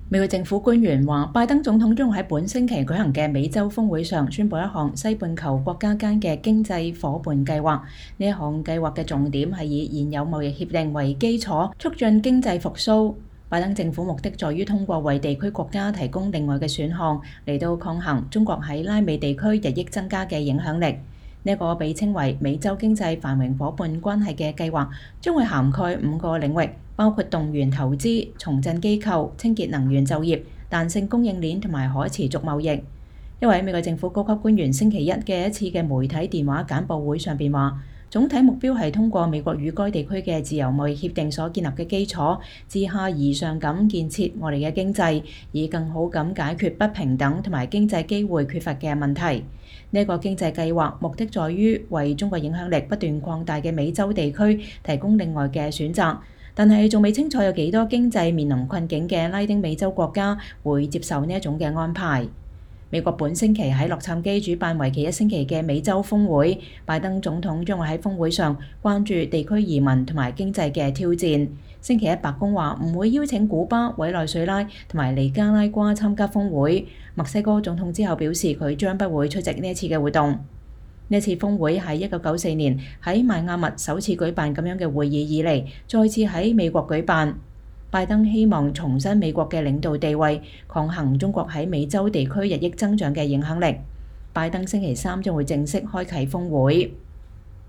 美國政府官員話，拜登總統將會喺本星期舉行嘅美洲峰會上宣布一項西半球國家間嘅經濟夥伴計劃。呢一項計劃嘅重點係以現有貿易協定為基礎，促進經濟復甦。拜登政府目的在於通過為地區國家提供另外嘅選項，嚟到抗衡中國喺拉美地區日益增加嘅影響力。呢一個被稱為美洲經濟繁榮夥伴關係嘅計劃，將會涵蓋5個領域，包括動員投資、重振機構、清潔能源就業、彈性供應鏈同埋可持續貿易。一位美國政府高級官員星期一嘅一次嘅媒體電話簡報會上邊話，總體目標係通過美國與該地區嘅自由貿易協定所建立嘅基礎，自下而上咁建設我哋嘅經濟，以更好咁解決不平等同埋經濟機會缺乏嘅問題。呢個經濟計劃目的在於為中國影響力不斷擴大嘅美洲地區提供另外嘅選擇，但係仲未清楚有幾多經濟面臨困境嘅拉丁美洲國家會接受呢一種嘅安排。美國本星期喺洛杉磯主辦為期1星期嘅美洲峰會，拜登總統將會喺峰會上關注地區移民同埋經濟嘅挑戰。星期一白宮話唔會邀請古巴、委內瑞拉同埋尼加拉瓜參加峰會。墨西哥總統之後表示佢將不會出席呢一次嘅活動。呢次峰會係1994年喺邁阿密首次舉辦咁樣嘅會議以嚟，再次喺美國舉辦。拜登希望重申美國嘅領導地位，抗衡中國喺美洲地區日益增長嘅影響力。拜登星期三將會正式開啟峰會。